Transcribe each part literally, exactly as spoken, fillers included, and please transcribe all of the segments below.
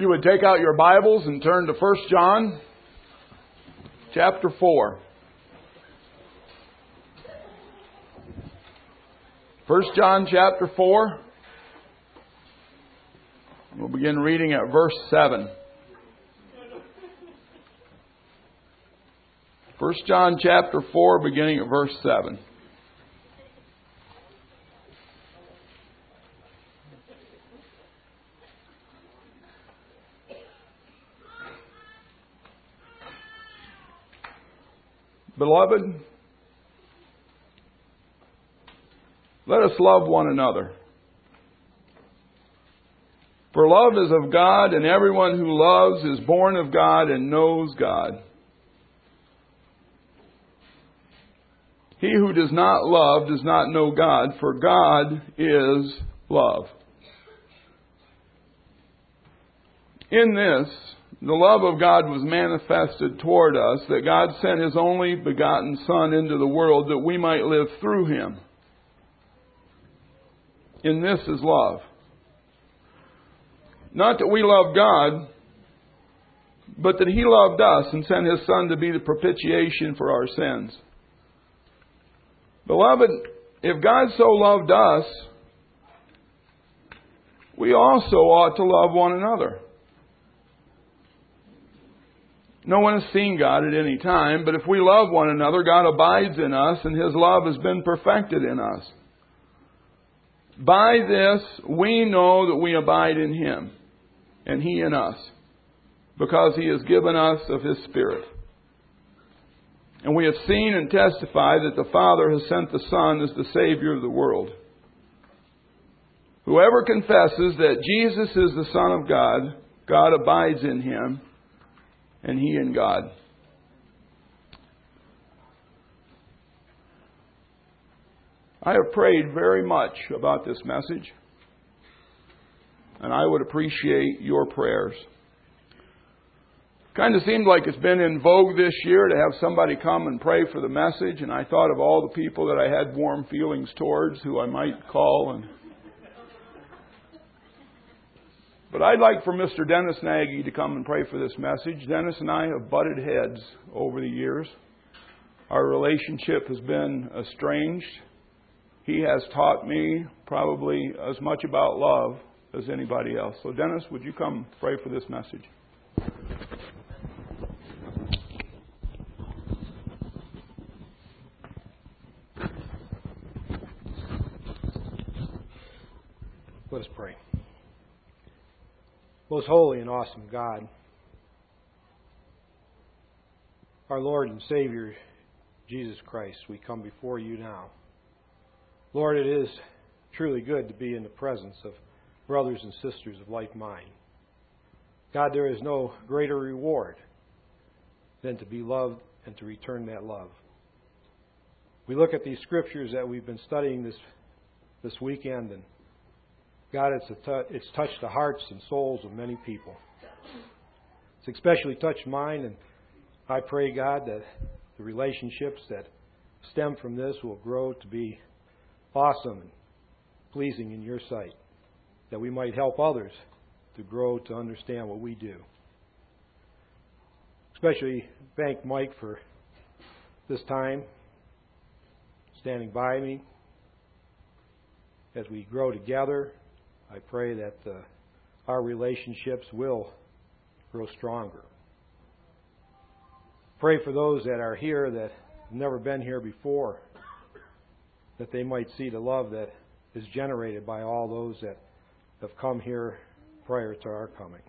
you would take out your Bibles and turn to First John chapter four. First John chapter four. We'll begin reading at verse seven. First John chapter four, beginning at verse seven. Beloved, let us love one another. For love is of God, and everyone who loves is born of God and knows God. He who does not love does not know God, for God is love. In this, the love of God was manifested toward us, that God sent His only begotten Son into the world that we might live through Him. In this is love. Not that we love God, but that He loved us and sent His Son to be the propitiation for our sins. Beloved, if God so loved us, we also ought to love one another. No one has seen God at any time, but if we love one another, God abides in us, and His love has been perfected in us. By this, we know that we abide in Him, and He in us, because He has given us of His Spirit. And we have seen and testified that the Father has sent the Son as the Savior of the world. Whoever confesses that Jesus is the Son of God, God abides in Him, and He in God. I have prayed very much about this message, and I would appreciate your prayers. Kind of seemed like it's been in vogue this year to have somebody come and pray for the message, and I thought of all the people that I had warm feelings towards who I might call. And But I'd like for Mister Dennis Nagy to come and pray for this message. Dennis and I have butted heads over the years. Our relationship has been estranged. He has taught me probably as much about love as anybody else. So Dennis, would you come pray for this message? Let us pray. Most holy and awesome God, our Lord and Savior, Jesus Christ, we come before you now. Lord, it is truly good to be in the presence of brothers and sisters of like mind. God, there is no greater reward than to be loved and to return that love. We look at these scriptures that we've been studying this this weekend, and God, it's, a t- it's touched the hearts and souls of many people. It's especially touched mine, and I pray, God, that the relationships that stem from this will grow to be awesome and pleasing in your sight, that we might help others to grow to understand what we do. Especially thank Mike for this time, standing by me as we grow together. I pray that uh, our relationships will grow stronger. Pray for those that are here that have never been here before, that they might see the love that is generated by all those that have come here prior to our coming.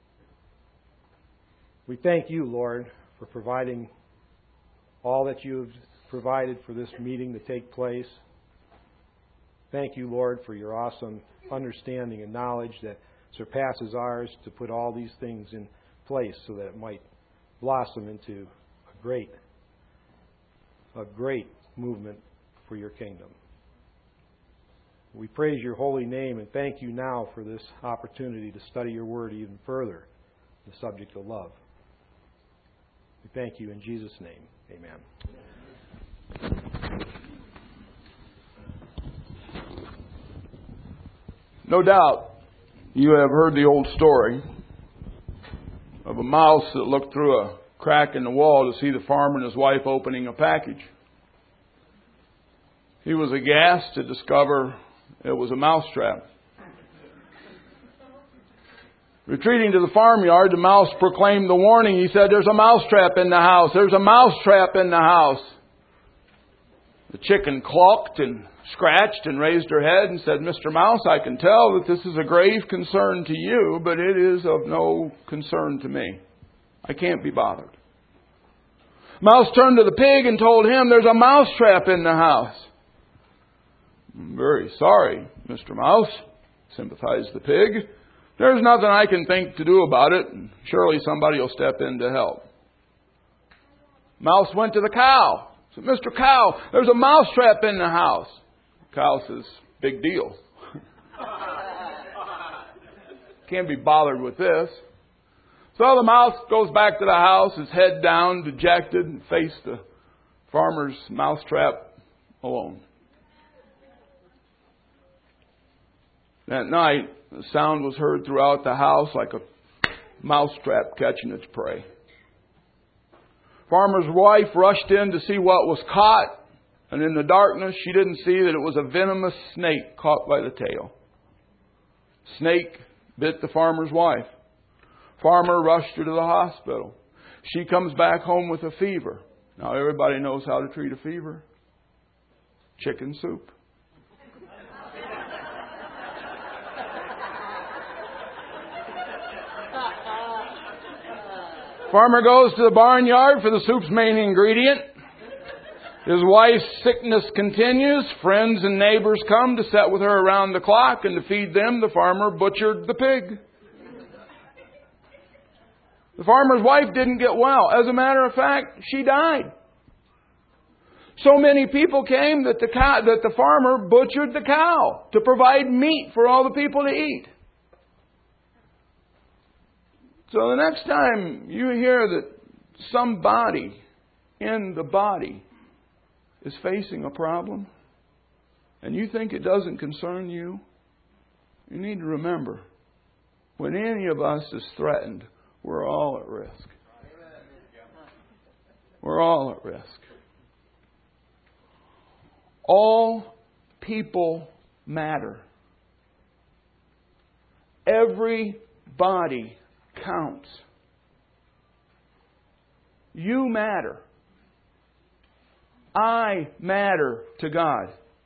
We thank you, Lord, for providing all that you have provided for this meeting to take place. Thank you, Lord, for your awesome understanding and knowledge that surpasses ours to put all these things in place so that it might blossom into a great, a great movement for your kingdom. We praise your holy name and thank you now for this opportunity to study your word even further, the subject of love. We thank you in Jesus' name. Amen. No doubt you have heard the old story of a mouse that looked through a crack in the wall to see the farmer and his wife opening a package. He was aghast to discover it was a mousetrap. Retreating to the farmyard, the mouse proclaimed the warning. He said, "There's a mousetrap in the house. There's a mousetrap in the house." The chicken clucked and scratched and raised her head and said, "Mister Mouse, I can tell that this is a grave concern to you, but it is of no concern to me. I can't be bothered." Mouse turned to the pig and told him, "There's a mousetrap in the house." "I'm very sorry, Mister Mouse," sympathized the pig. "There's nothing I can think to do about it, and surely somebody will step in to help." Mouse went to the cow. Said, "Mister Cow, there's a mousetrap in the house." Cow says, "Big deal. Can't be bothered with this." So the mouse goes back to the house, his head down, dejected, and faced the farmer's mousetrap alone. That night, the sound was heard throughout the house like a mousetrap catching its prey. Farmer's wife rushed in to see what was caught, and in the darkness she didn't see that it was a venomous snake caught by the tail. Snake bit the farmer's wife. Farmer rushed her to the hospital. She comes back home with a fever. Now everybody knows how to treat a fever. Chicken soup. Farmer goes to the barnyard for the soup's main ingredient. His wife's sickness continues. Friends and neighbors come to sit with her around the clock, and to feed them, the farmer butchered the pig. The farmer's wife didn't get well. As a matter of fact, she died. So many people came that the cow, that the farmer butchered the cow to provide meat for all the people to eat. So the next time you hear that somebody in the body is facing a problem and you think it doesn't concern you, you need to remember, when any of us is threatened, we're all at risk. We're all at risk. All people matter. Everybody counts. You matter. I matter to God.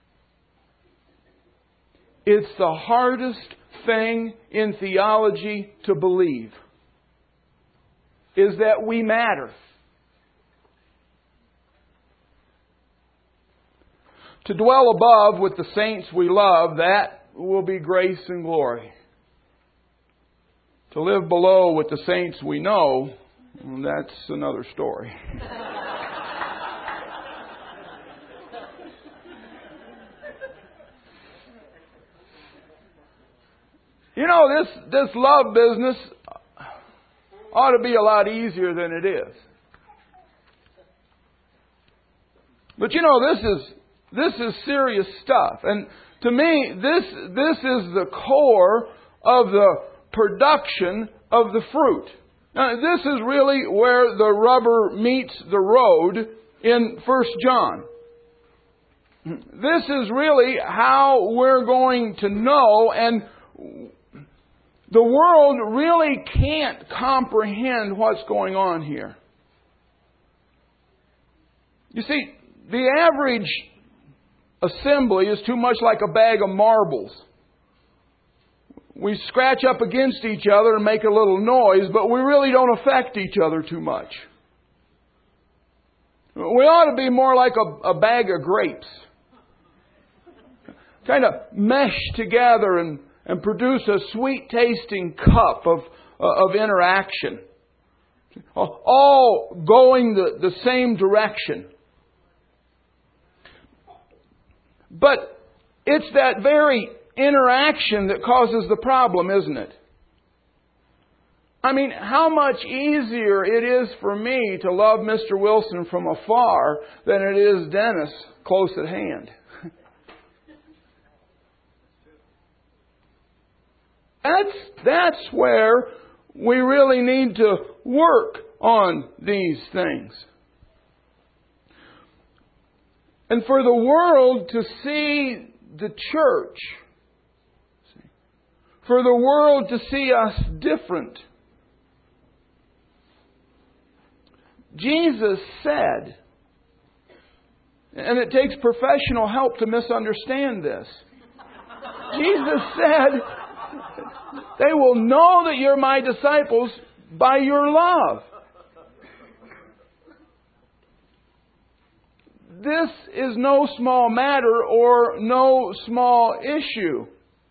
It's the hardest thing in theology to believe, is that we matter. To dwell above with the saints we love, that will be grace and glory. To live below with the saints we know, well, that's another story. You know, this, this love business ought to be a lot easier than it is. But you know, this is this is serious stuff. And to me, this this is the core of the production of the fruit. Now, this is really where the rubber meets the road in First John. This is really how we're going to know, and the world really can't comprehend what's going on here. You see, the average assembly is too much like a bag of marbles. We scratch up against each other and make a little noise, but we really don't affect each other too much. We ought to be more like a, a bag of grapes. Kind of mesh together and, and produce a sweet-tasting cup of, uh, of interaction. All going the, the same direction. But it's that very interaction that causes the problem, isn't it? I mean, how much easier it is for me to love Mister Wilson from afar than it is Dennis close at hand. That's, that's where we really need to work on these things. And for the world to see the church, for the world to see us different, Jesus said, and it takes professional help to misunderstand this. Jesus said, they will know that you're my disciples by your love. This is no small matter or no small issue.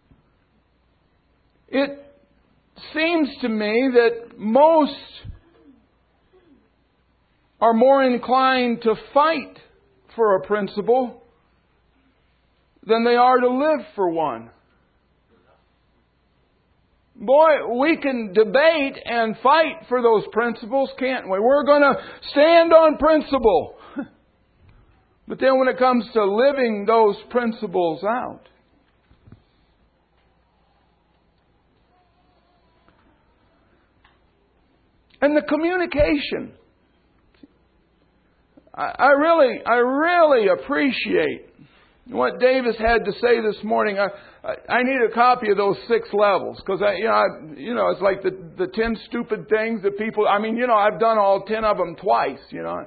It seems to me that most are more inclined to fight for a principle than they are to live for one. Boy, we can debate and fight for those principles, can't we? We're going to stand on principle. But then when it comes to living those principles out, and the communication, I really, I really appreciate what Davis had to say this morning. I, I need a copy of those six levels because I, you know, I, you know, it's like the the ten stupid things that people. I mean, you know, I've done all ten of them twice. You know,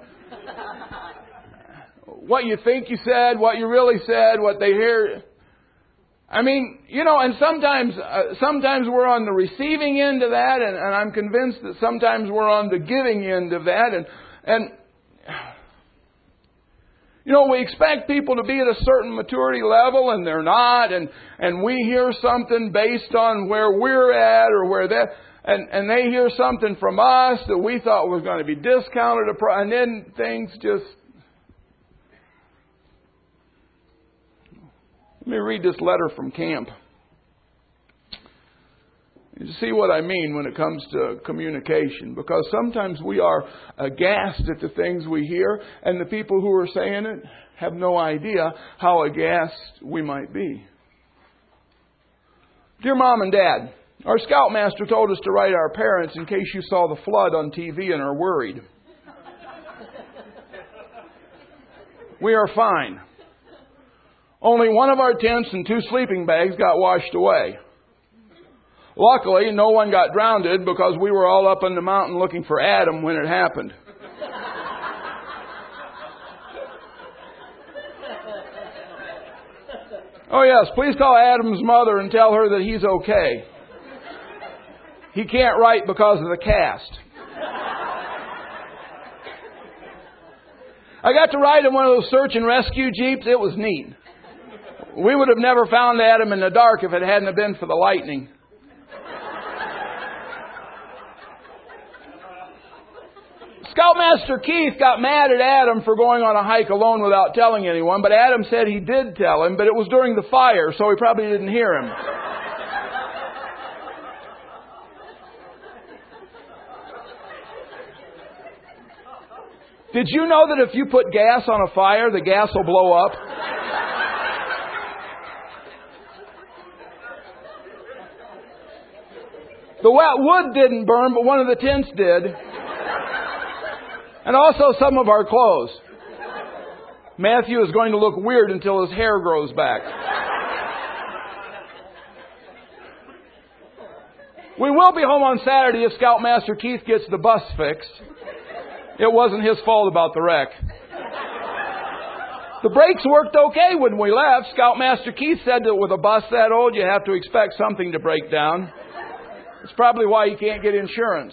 what you think you said, what you really said, what they hear. I mean, you know, and sometimes, uh, sometimes we're on the receiving end of that, and, and I'm convinced that sometimes we're on the giving end of that, and and. You know, we expect people to be at a certain maturity level and they're not, and, and we hear something based on where we're at or where they and, and they hear something from us that we thought was going to be discounted, and then things just... Let me read this letter from camp. You see what I mean when it comes to communication. Because sometimes we are aghast at the things we hear, and the people who are saying it have no idea how aghast we might be. Dear Mom and Dad, our Scoutmaster told us to write our parents in case you saw the flood on T V and are worried. We are fine. Only one of our tents and two sleeping bags got washed away. Luckily, no one got drowned because we were all up on the mountain looking for Adam when it happened. Oh yes, please call Adam's mother and tell her that he's okay. He can't write because of the cast. I got to ride in one of those search and rescue jeeps. It was neat. We would have never found Adam in the dark if it hadn't been for the lightning. Scoutmaster Keith got mad at Adam for going on a hike alone without telling anyone, but Adam said he did tell him, but it was during the fire, so he probably didn't hear him. Did you know that if you put gas on a fire, the gas will blow up? The wet wood didn't burn, but one of the tents did. And also some of our clothes. Matthew is going to look weird until his hair grows back. We will be home on Saturday if Scoutmaster Keith gets the bus fixed. It wasn't his fault about the wreck. The brakes worked okay when we left. Scoutmaster Keith said that with a bus that old, you have to expect something to break down. It's probably why you can't get insurance.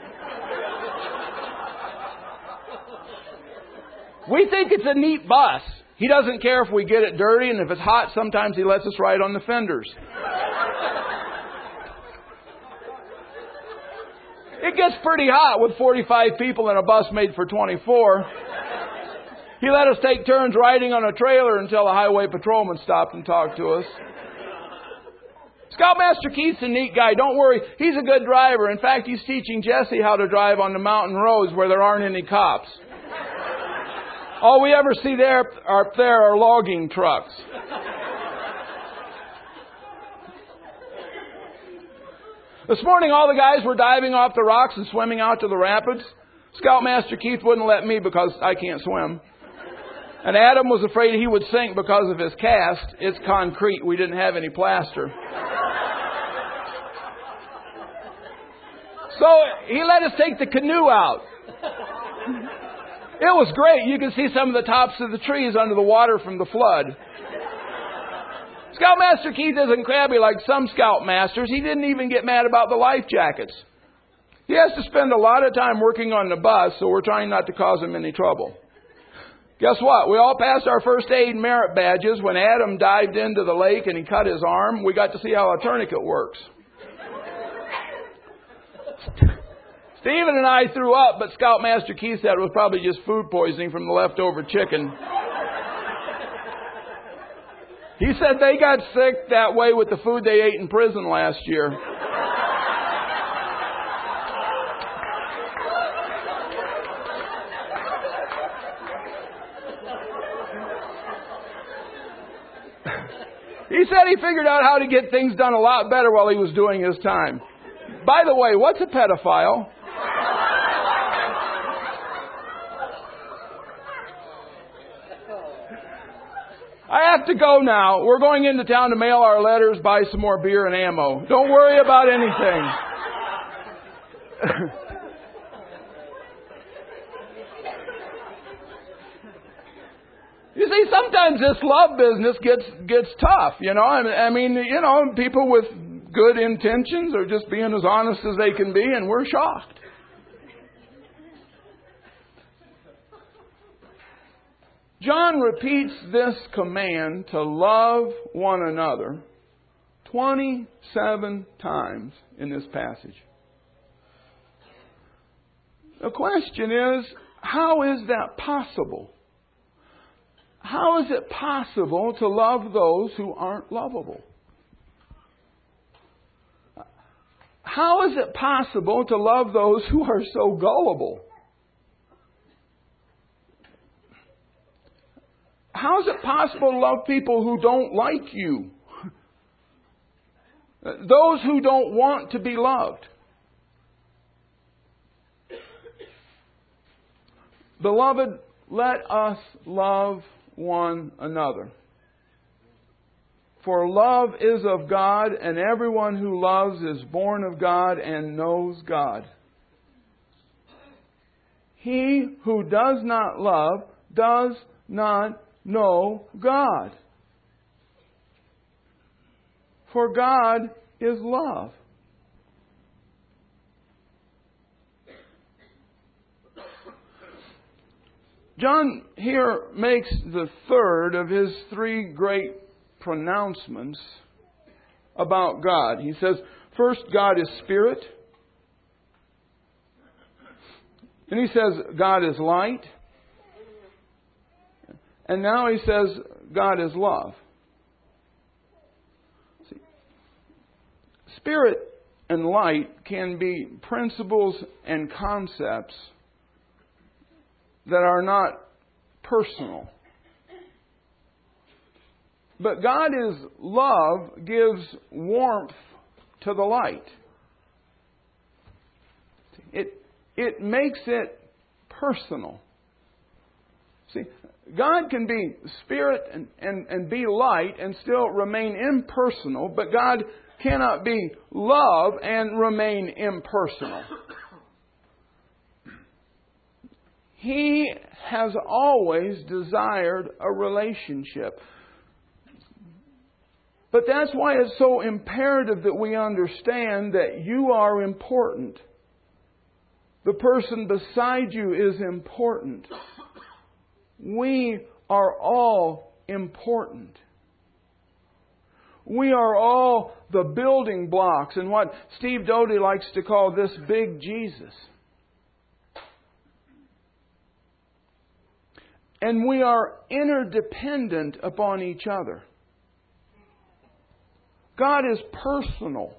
We think it's a neat bus. He doesn't care if we get it dirty, and if it's hot, sometimes he lets us ride on the fenders. It gets pretty hot with forty-five people in a bus made for twenty-four. He let us take turns riding on a trailer until a highway patrolman stopped and talked to us. Scoutmaster Keith's a neat guy. Don't worry. He's a good driver. In fact, he's teaching Jesse how to drive on the mountain roads where there aren't any cops. All we ever see there are, up there are logging trucks. This morning all the guys were diving off the rocks and swimming out to the rapids. Scoutmaster Keith wouldn't let me because I can't swim. And Adam was afraid he would sink because of his cast. It's concrete. We didn't have any plaster. So he let us take the canoe out. It was great. You could see some of the tops of the trees under the water from the flood. Scoutmaster Keith isn't crabby like some scoutmasters. He didn't even get mad about the life jackets. He has to spend a lot of time working on the bus, so we're trying not to cause him any trouble. Guess what? We all passed our first aid merit badges. When Adam dived into the lake and he cut his arm, we got to see how a tourniquet works. Stephen and I threw up, but Scoutmaster Keith said it was probably just food poisoning from the leftover chicken. He said they got sick that way with the food they ate in prison last year. He said he figured out how to get things done a lot better while he was doing his time. By the way, what's a pedophile? I have to go now. We're going into town to mail our letters, buy some more beer and ammo. Don't worry about anything. You see, sometimes this love business gets gets tough, you know. I mean, you know, people with good intentions are just being as honest as they can be, and we're shocked. John repeats this command to love one another twenty-seven times in this passage. The question is, how is that possible? How is it possible to love those who aren't lovable? How is it possible to love those who are so gullible? How is it possible to love people who don't like you? Those who don't want to be loved? Beloved, let us love one another. For love is of God, and everyone who loves is born of God and knows God. He who does not love does not know God. For God is love. John here makes the third of his three great pronouncements about God. He says, first, God is spirit. Then he says, God is light. And now he says, God is love. See, spirit and light can be principles and concepts that are not personal. But God is love gives warmth to the light. It, it makes it personal. See, God can be spirit and, and, and be light and still remain impersonal, but God cannot be love and remain impersonal. He has always desired a relationship. But that's why it's so imperative that we understand that you are important. The person beside you is important. We are all important. We are all the building blocks in what Steve Doty likes to call this big Jesus. And we are interdependent upon each other. God is personal.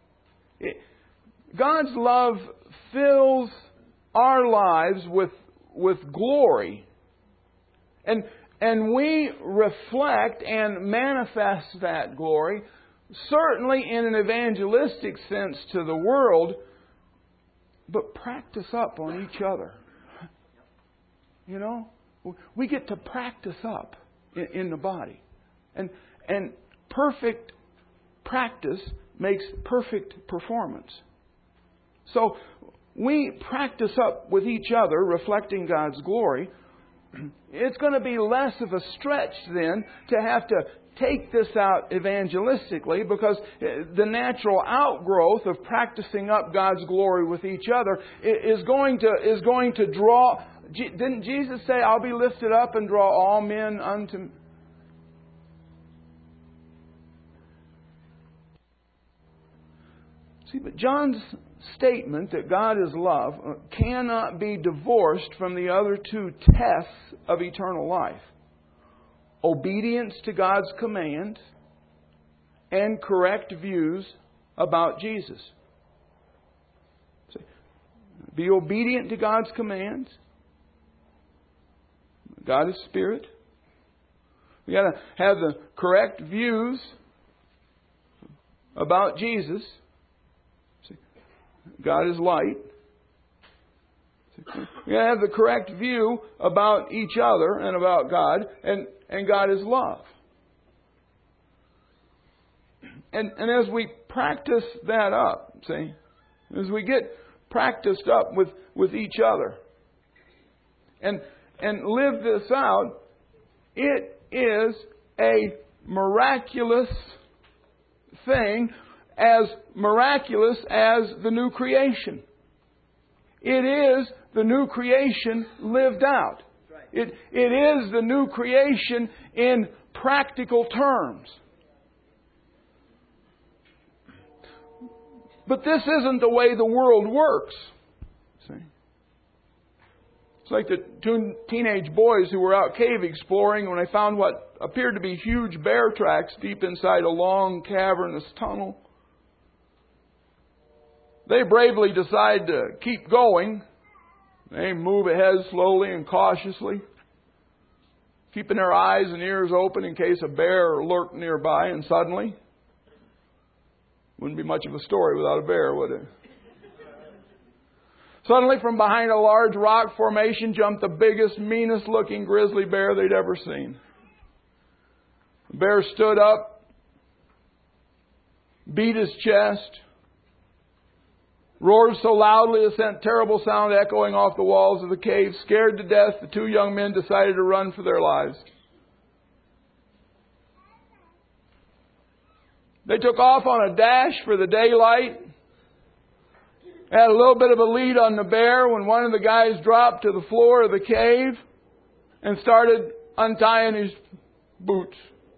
God's love fills our lives with, with glory. And, and we reflect and manifest that glory certainly in an evangelistic sense to the world, but practice up on each other. You know, we get to practice up in, in the body. And, and perfect practice makes perfect performance. So we practice up with each other, reflecting God's glory. It's going to be less of a stretch then to have to take this out evangelistically, because the natural outgrowth of practicing up God's glory with each other is going to is going to draw. Didn't Jesus say, "I'll be lifted up and draw all men unto me"? See, but John's statement that God is love cannot be divorced from the other two tests of eternal life: obedience to God's command and correct views about Jesus. Be obedient to God's commands. God is Spirit. We got to have the correct views about Jesus. God is light. We got to have the correct view about each other and about God, and, and God is love. And, and as we practice that up, see, as we get practiced up with, with each other and, and live this out, it is a miraculous thing, as miraculous as the new creation. It is the new creation lived out. It, it is the new creation in practical terms. But this isn't the way the world works. See? It's like the two teenage boys who were out cave exploring when they found what appeared to be huge bear tracks deep inside a long cavernous tunnel. They bravely decide to keep going. They move ahead slowly and cautiously, keeping their eyes and ears open in case a bear lurked nearby. And suddenly, wouldn't be much of a story without a bear, would it? Suddenly, from behind a large rock formation jumped the biggest, meanest looking grizzly bear they'd ever seen. The bear stood up, beat his chest, roared so loudly it sent terrible sound echoing off the walls of the cave. Scared to death, the two young men decided to run for their lives. They took off on a dash for the daylight. Had a little bit of a lead on the bear when one of the guys dropped to the floor of the cave and started untying his boots.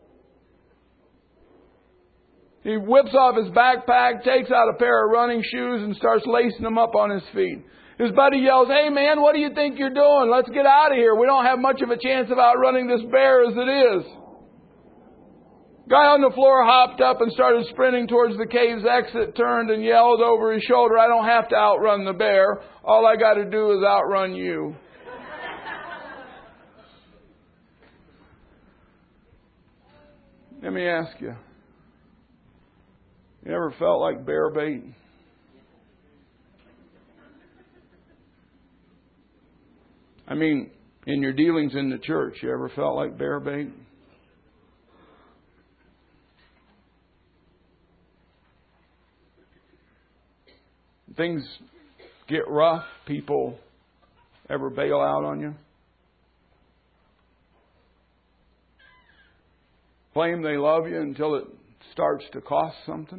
He whips off his backpack, takes out a pair of running shoes, and starts lacing them up on his feet. His buddy yells, "Hey man, what do you think you're doing? Let's get out of here. We don't have much of a chance of outrunning this bear as it is." Guy on the floor hopped up and started sprinting towards the cave's exit, turned and yelled over his shoulder, "I don't have to outrun the bear. All I got to do is outrun you." Let me ask you, you ever felt like bear bait? I mean, in your dealings in the church, you ever felt like bear bait? Things get rough, people ever bail out on you? Claim they love you until it starts to cost something?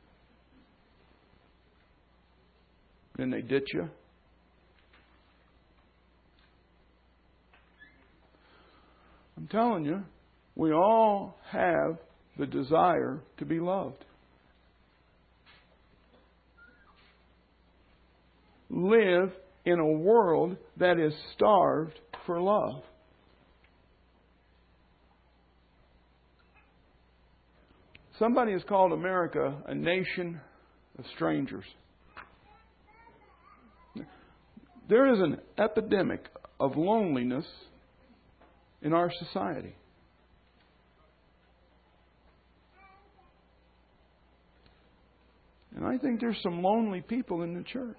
Then they ditch you? I'm telling you, we all have the desire to be loved. Live in a world that is starved for love. Somebody has called America a nation of strangers. There is an epidemic of loneliness in our society. I think there's some lonely people in the church.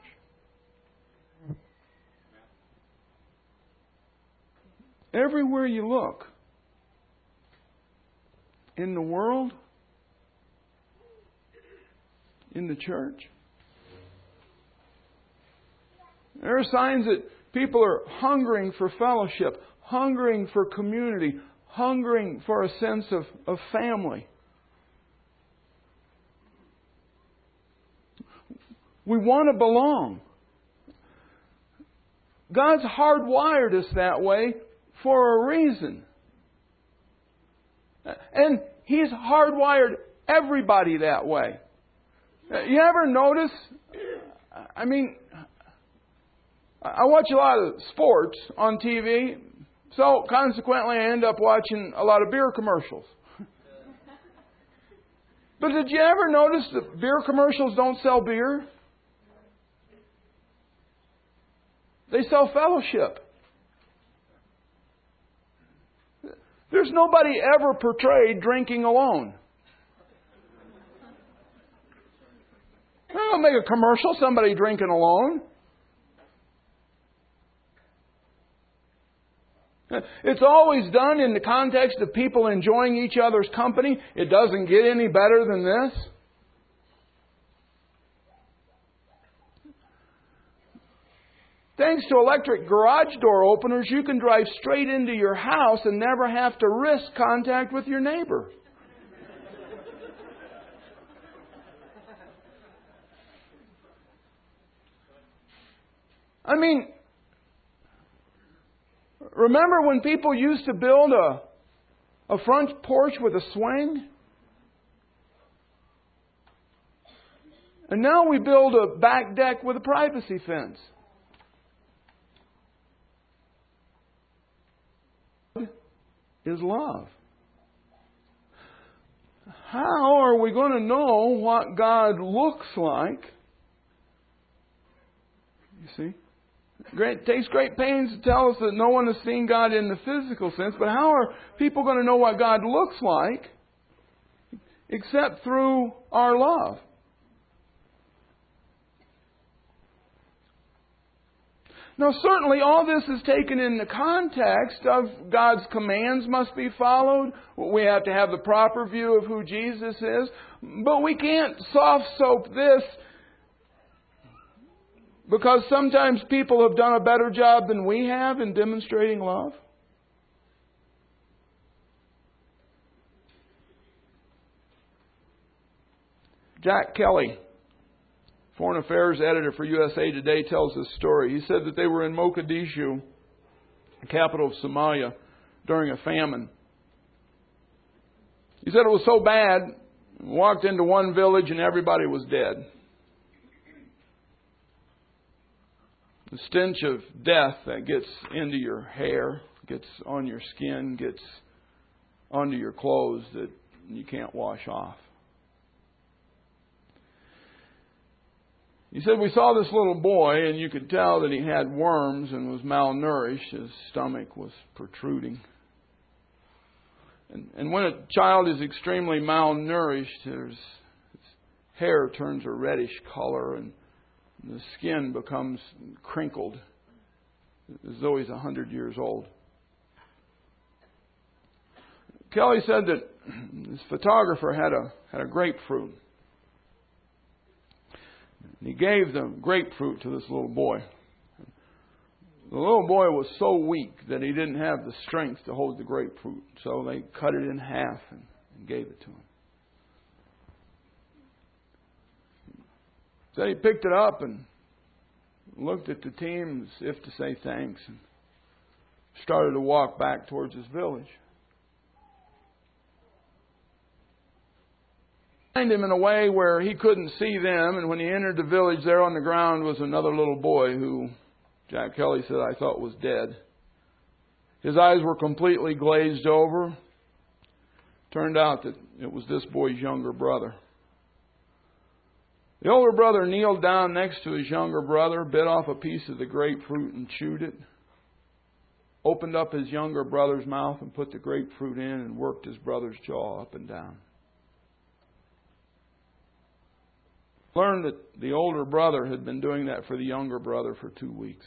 Everywhere you look, in the world, in the church, there are signs that people are hungering for fellowship, hungering for community, hungering for a sense of, of family. We want to belong. God's hardwired us that way for a reason. And He's hardwired everybody that way. You ever notice, I mean, I watch a lot of sports on T V, so consequently I end up watching a lot of beer commercials. But did you ever notice that beer commercials don't sell beer? They sell fellowship. There's nobody ever portrayed drinking alone. They don't make a commercial, somebody drinking alone. It's always done in the context of people enjoying each other's company. It doesn't get any better than this. Thanks to electric garage door openers, you can drive straight into your house and never have to risk contact with your neighbor. I mean, remember when people used to build a, a front porch with a swing? And now we build a back deck with a privacy fence. Is love. How are we going to know what God looks like? You see? Great, it takes great pains to tell us that no one has seen God in the physical sense, but how are people going to know what God looks like except through our love? Now, certainly all this is taken in the context of God's commands must be followed. We have to have the proper view of who Jesus is. But we can't soft soap this because sometimes people have done a better job than we have in demonstrating love. Jack Kelly, Foreign Affairs editor for U S A Today, tells this story. He said that they were in Mogadishu, the capital of Somalia, during a famine. He said it was so bad, walked into one village and everybody was dead. The stench of death that gets into your hair, gets on your skin, gets onto your clothes that you can't wash off. He said, we saw this little boy and you could tell that he had worms and was malnourished. His stomach was protruding. And, and when a child is extremely malnourished, his hair turns a reddish color and the skin becomes crinkled as though he's a hundred years old. Kelly said that his photographer had a had a grapefruit. He gave the grapefruit to this little boy. The little boy was so weak that he didn't have the strength to hold the grapefruit. So they cut it in half and, and gave it to him. So he picked it up and looked at the team as if to say thanks and started to walk back towards his village. Him in a way where he couldn't see them, and when he entered the village, there on the ground was another little boy who Jack Kelly said I thought was dead. His eyes were completely glazed over. Turned out that it was this boy's younger brother. The older brother kneeled down next to his younger brother, bit off a piece of the grapefruit and chewed it. Opened up his younger brother's mouth and put the grapefruit in and worked his brother's jaw up and down. Learned that the older brother had been doing that for the younger brother for two weeks.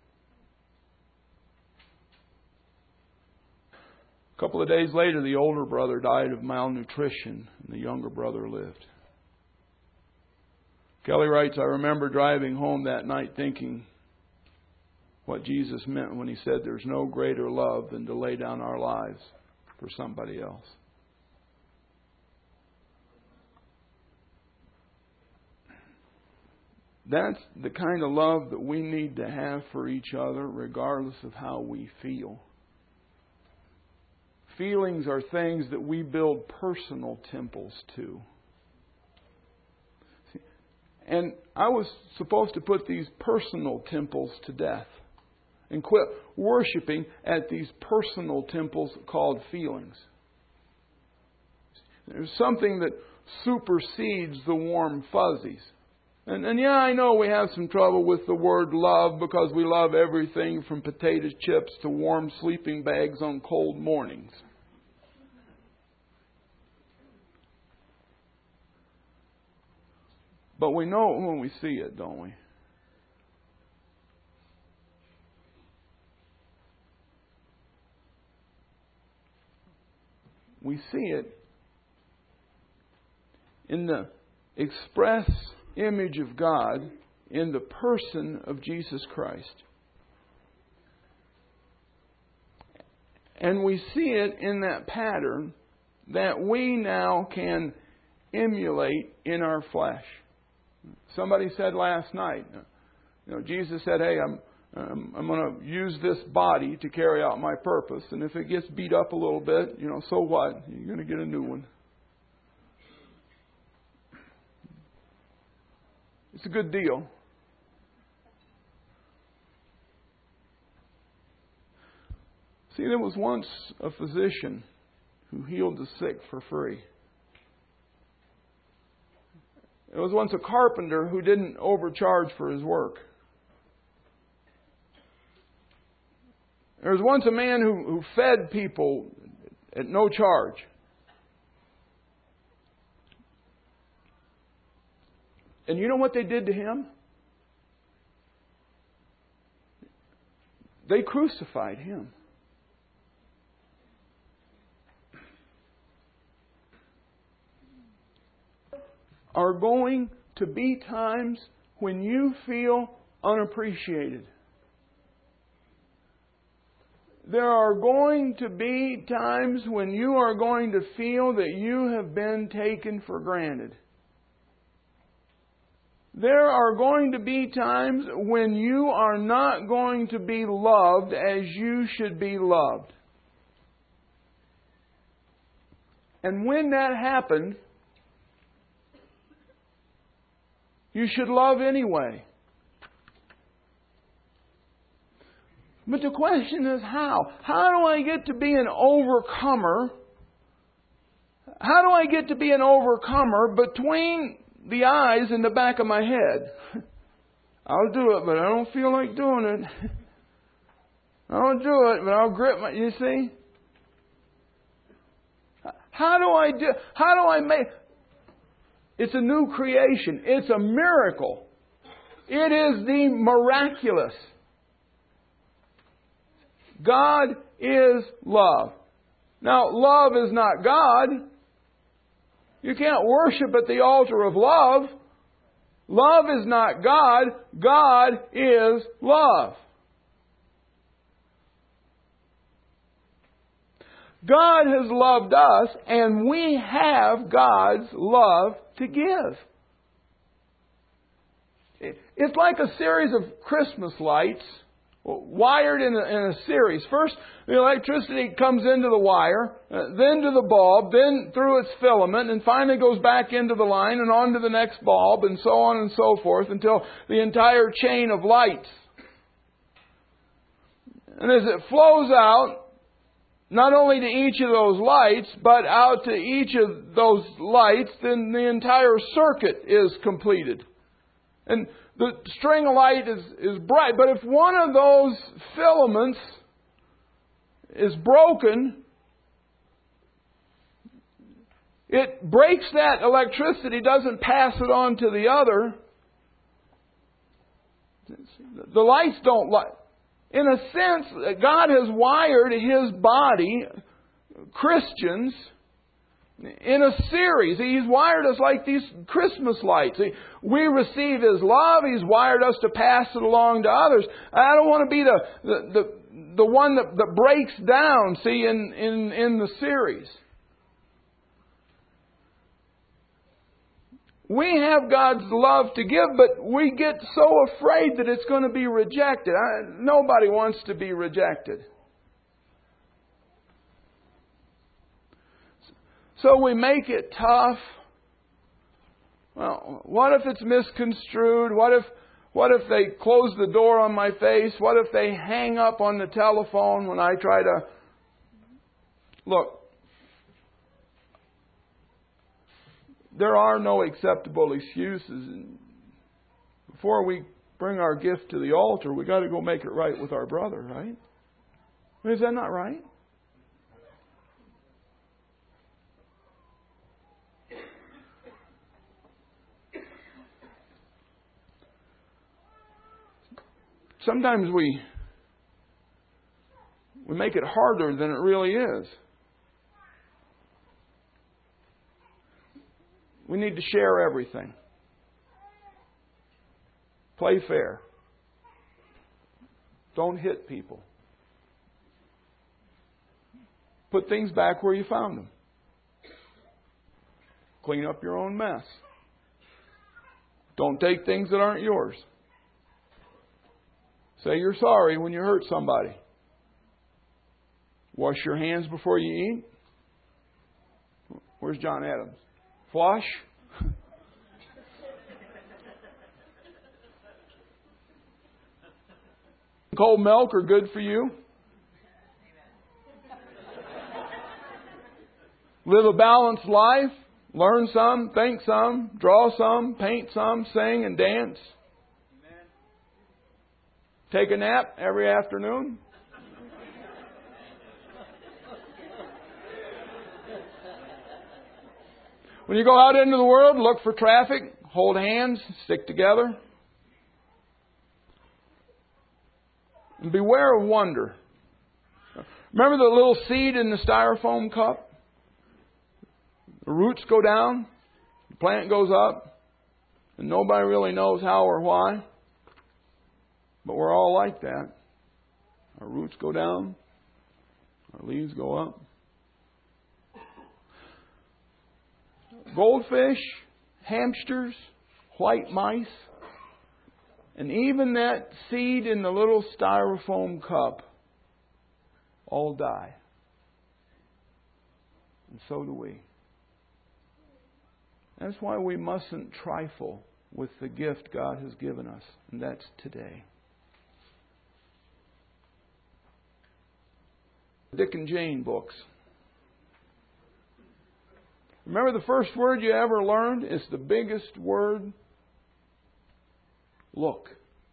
A couple of days later, the older brother died of malnutrition, and the younger brother lived. Kelly writes, I remember driving home that night thinking what Jesus meant when He said there's no greater love than to lay down our lives for somebody else. That's the kind of love that we need to have for each other, regardless of how we feel. Feelings are things that we build personal temples to. And I was supposed to put these personal temples to death and quit worshiping at these personal temples called feelings. There's something that supersedes the warm fuzzies. And, and yeah, I know we have some trouble with the word love because we love everything from potato chips to warm sleeping bags on cold mornings. But we know it when we see it, don't we? We see it in the express image of God in the person of Jesus Christ. And we see it in that pattern that we now can emulate in our flesh. Somebody said last night, you know, Jesus said, hey, I'm I'm, I'm going to use this body to carry out my purpose. And if it gets beat up a little bit, you know, so what? You're going to get a new one. It's a good deal. See, there was once a physician who healed the sick for free. There was once a carpenter who didn't overcharge for his work. There was once a man who, who fed people at no charge. And you know what they did to him? They crucified him. Are going to be times when you feel unappreciated. There are going to be times when you are going to feel that you have been taken for granted. There are going to be times when you are not going to be loved as you should be loved. And when that happens, you should love anyway. But the question is how? How do I get to be an overcomer? How do I get to be an overcomer between the eyes and the back of my head? I'll do it, but I don't feel like doing it. I'll do it, but I'll grip my... You see? How do I do... How do I make... It's a new creation. It's a miracle. It is the miraculous. God is love. Now, love is not God. You can't worship at the altar of love. Love is not God. God is love. God has loved us, and we have God's love to give. It's like a series of Christmas lights wired in a, in a series. First, the electricity comes into the wire, uh, then to the bulb, then through its filament, and finally goes back into the line and on to the next bulb, and so on and so forth, until the entire chain of lights. And as it flows out, not only to each of those lights, but out to each of those lights, then the entire circuit is completed. And the string of light is, is bright. But if one of those filaments is broken, it breaks that electricity, doesn't pass it on to the other. The lights don't light. In a sense, God has wired His body, Christians, in a series. He's wired us like these Christmas lights. We receive His love. He's wired us to pass it along to others. I don't want to be the the, the, the one that, that breaks down, see, in, in, in the series. We have God's love to give, but we get so afraid that it's going to be rejected. I, nobody wants to be rejected. So we make it tough. Well, what if it's misconstrued? What if, what if they close the door on my face? What if they hang up on the telephone when I try to... Look, there are no acceptable excuses. Before we bring our gift to the altar, we got to go make it right with our brother, right? Is that not right? Sometimes we we make it harder than it really is. We need to share everything. Play fair. Don't hit people. Put things back where you found them. Clean up your own mess. Don't take things that aren't yours. Say you're sorry when you hurt somebody. Wash your hands before you eat. Where's John Adams? Flush. Cold milk are good for you. Live a balanced life. Learn some, think some, draw some, paint some, sing and dance. Take a nap every afternoon. When you go out into the world, look for traffic, hold hands, stick together. And beware of wonder. Remember the little seed in the styrofoam cup? The roots go down, the plant goes up, and nobody really knows how or why. But we're all like that. Our roots go down, our leaves go up. Goldfish, hamsters, white mice, and even that seed in the little styrofoam cup all die. And so do we. That's why we mustn't trifle with the gift God has given us, and that's today. Dick and Jane books. Remember the first word you ever learned? It's the biggest word. Look.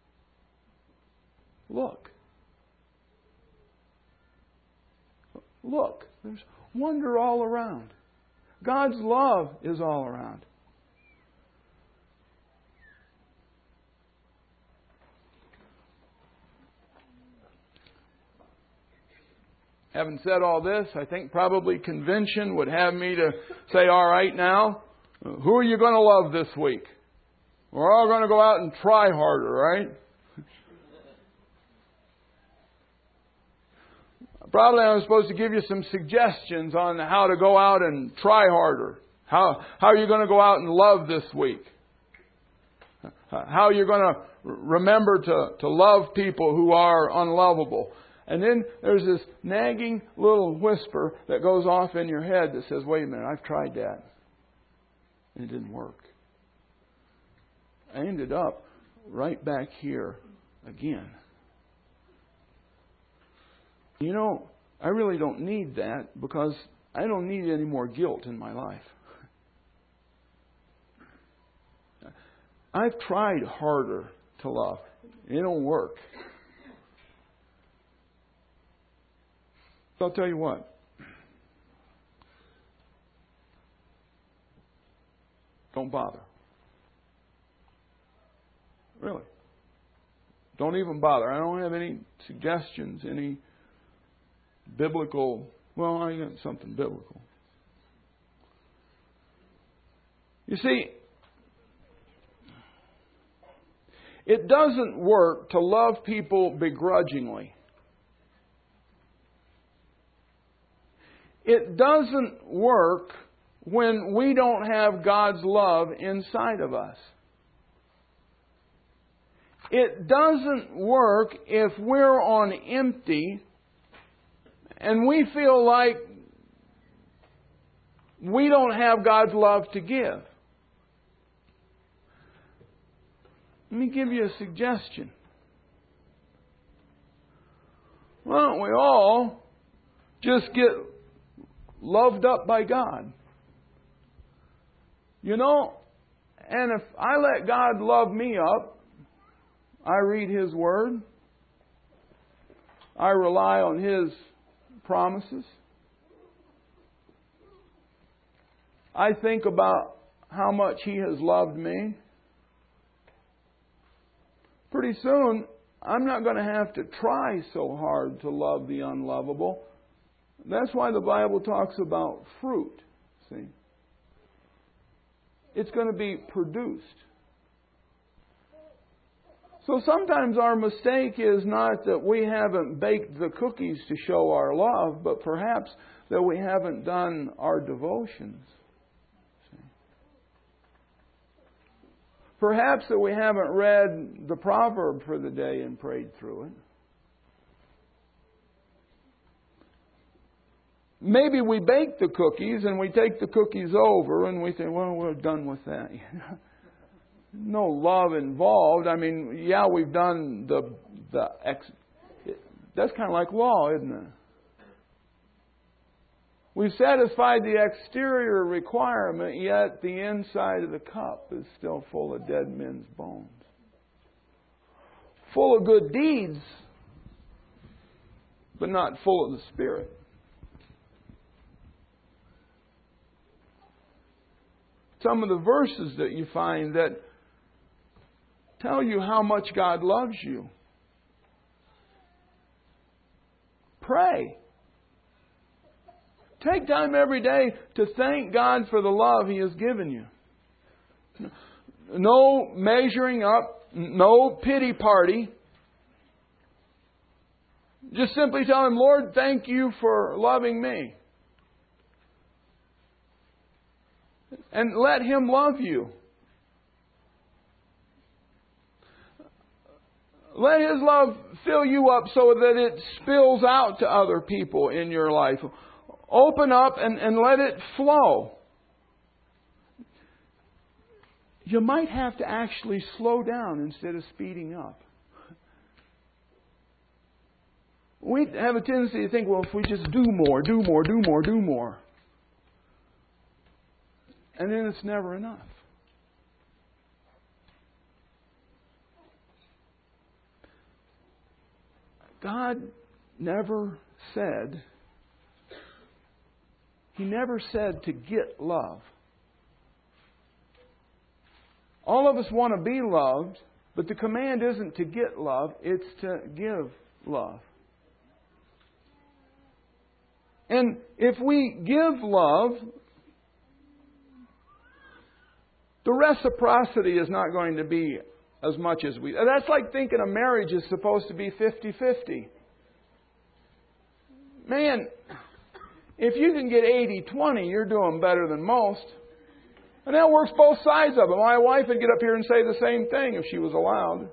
Look. Look. There's wonder all around. God's love is all around. Having said all this, I think probably convention would have me to say, all right now, who are you going to love this week? We're all going to go out and try harder, right? Probably I'm supposed to give you some suggestions on how to go out and try harder. How, how are you going to go out and love this week? How are you going to remember to, to love people who are unlovable? And then there's this nagging little whisper that goes off in your head that says, wait a minute, I've tried that. And it didn't work. I ended up right back here again. You know, I really don't need that because I don't need any more guilt in my life. I've tried harder to love. It don't work. I'll tell you what. Don't bother. Really. Don't even bother. I don't have any suggestions, any biblical. Well, I got something biblical. You see, it doesn't work to love people begrudgingly. It doesn't work when we don't have God's love inside of us. It doesn't work if we're on empty and we feel like we don't have God's love to give. Let me give you a suggestion. Why don't we all just get loved up by God? You know, and if I let God love me up, I read His Word, I rely on His promises, I think about how much He has loved me, pretty soon I'm not going to have to try so hard to love the unlovable. That's why the Bible talks about fruit. See? It's going to be produced. So sometimes our mistake is not that we haven't baked the cookies to show our love, but perhaps that we haven't done our devotions. See? Perhaps that we haven't read the proverb for the day and prayed through it. Maybe we bake the cookies and we take the cookies over and we think, well, we're done with that. No love involved. I mean, yeah, we've done the the ex. That's kind of like law, isn't it? We've satisfied the exterior requirement, yet the inside of the cup is still full of dead men's bones, full of good deeds, but not full of the Spirit. Some of the verses that you find that tell you how much God loves you. Pray. Take time every day to thank God for the love He has given you. No measuring up, no pity party. Just simply tell Him, Lord, thank you for loving me. And let Him love you. Let His love fill you up so that it spills out to other people in your life. Open up and, and let it flow. You might have to actually slow down instead of speeding up. We have a tendency to think, well, if we just do more, do more, do more, do more. And then it's never enough. God never said, He never said to get love. All of us want to be loved, but the command isn't to get love, it's to give love. And if we give love, the reciprocity is not going to be as much as we... That's like thinking a marriage is supposed to be fifty-fifty. Man, if you can get eighty twenty, you're doing better than most. And that works both sides of it. My wife would get up here and say the same thing if she was allowed.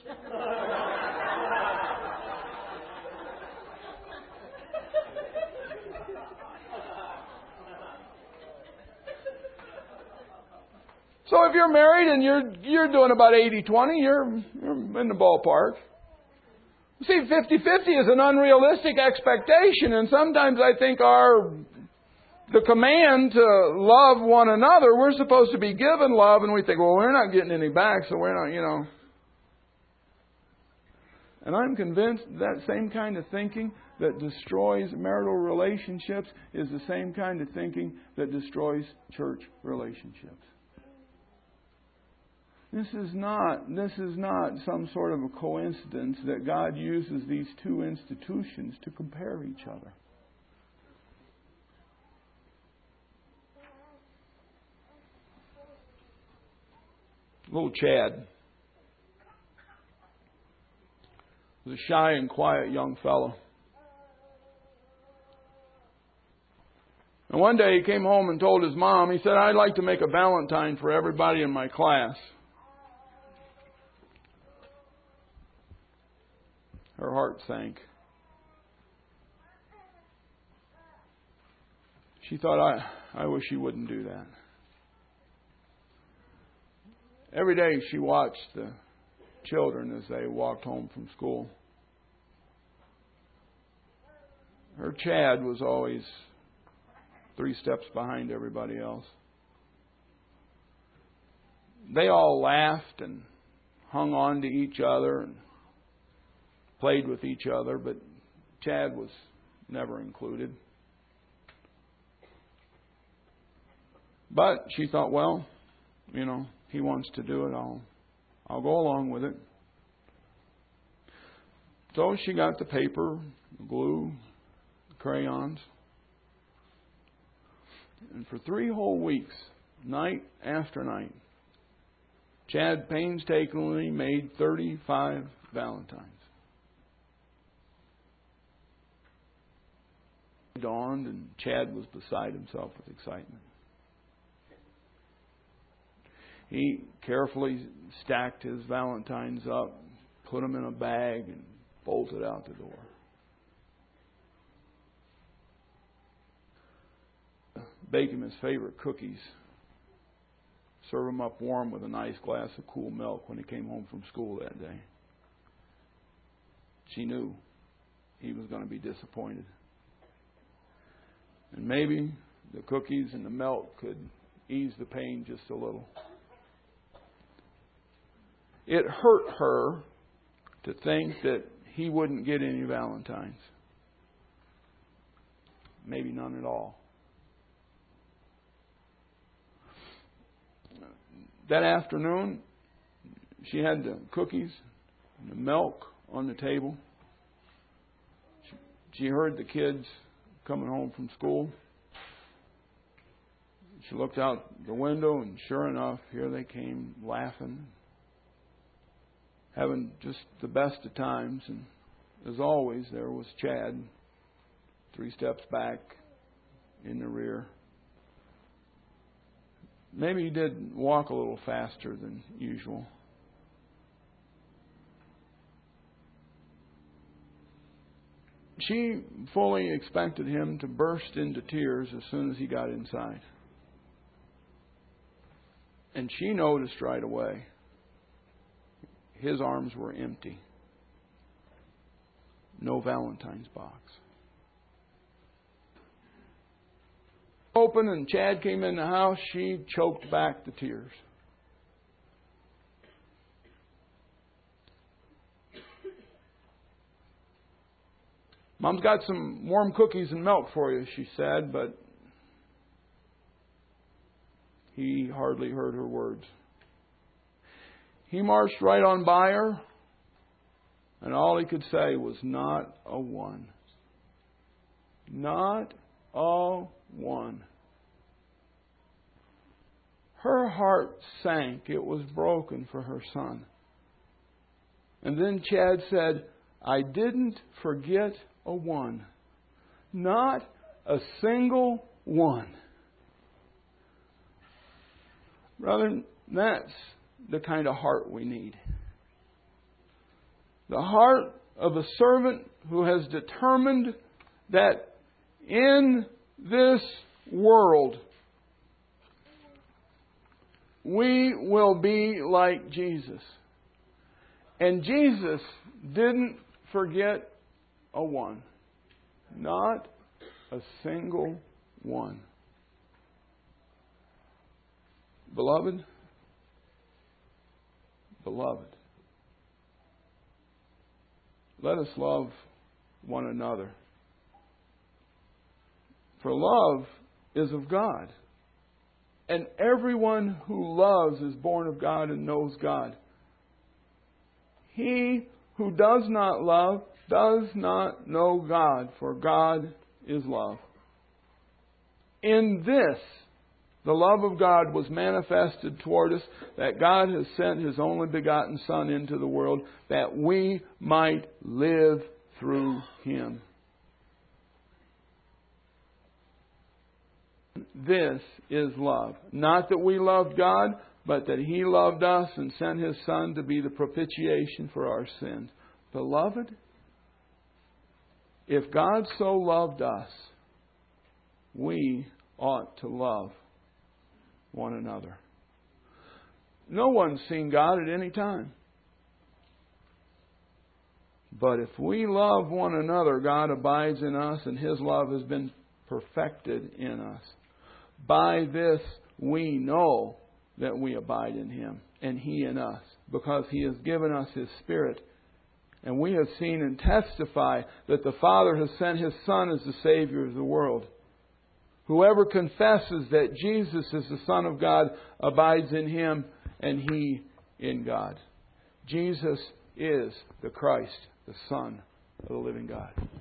So if you're married and you're you're doing about eighty twenty, you're, you're in the ballpark. See, fifty-fifty is an unrealistic expectation, and sometimes I think our the command to love one another, we're supposed to be given love, and we think, well, we're not getting any back, so we're not, you know. And I'm convinced that same kind of thinking that destroys marital relationships is the same kind of thinking that destroys church relationships. This is not, this is not some sort of a coincidence that God uses these two institutions to compare each other. Little Chad was a shy and quiet young fellow. And one day he came home and told his mom, he said, "I'd like to make a Valentine for everybody in my class." Her heart sank. She thought, I, I wish he wouldn't do that. Every day she watched the children as they walked home from school. Her Chad was always three steps behind everybody else. They all laughed and hung on to each other and played with each other, but Chad was never included. But she thought, well, you know, he wants to do it, I'll I'll go along with it. So she got the paper, glue, crayons. And for three whole weeks, night after night, Chad painstakingly made thirty-five Valentines. It dawned and Chad was beside himself with excitement. He carefully stacked his Valentines up, put them in a bag, and bolted out the door. Bake him his favorite cookies. Serve him up warm with a nice glass of cool milk when he came home from school that day. She knew he was going to be disappointed. And maybe the cookies and the milk could ease the pain just a little. It hurt her to think that he wouldn't get any Valentines. Maybe none at all. That afternoon, she had the cookies and the milk on the table. She, she heard the kids coming home from school. She looked out the window, and sure enough, here they came, laughing, having just the best of times. And as always, there was Chad, three steps back in the rear. Maybe he did walk a little faster than usual. She fully expected him to burst into tears as soon as he got inside. And she noticed right away his arms were empty. No Valentine's box. Open and Chad came in the house, she choked back the tears. Mom's got some warm cookies and milk for you, she said, but he hardly heard her words. He marched right on by her, and all he could say was, not a one. Not a one. Her heart sank. It was broken for her son. And then Chad said, I didn't forget a one. Not a single one. Brother, that's the kind of heart we need. The heart of a servant who has determined that in this world we will be like Jesus. And Jesus didn't forget a one. Not a single one. Beloved, beloved, let us love one another. For love is of God. And everyone who loves is born of God and knows God. He who does not love does not know God, for God is love. In this, the love of God was manifested toward us, that God has sent His only begotten Son into the world, that we might live through Him. This is love. Not that we loved God, but that He loved us and sent His Son to be the propitiation for our sins. Beloved, if God so loved us, we ought to love one another. No one's seen God at any time. But if we love one another, God abides in us, and His love has been perfected in us. By this we know that we abide in Him, and He in us, because He has given us His Spirit. And we have seen and testify that the Father has sent His Son as the Savior of the world. Whoever confesses that Jesus is the Son of God abides in Him, and He in God. Jesus is the Christ, the Son of the living God.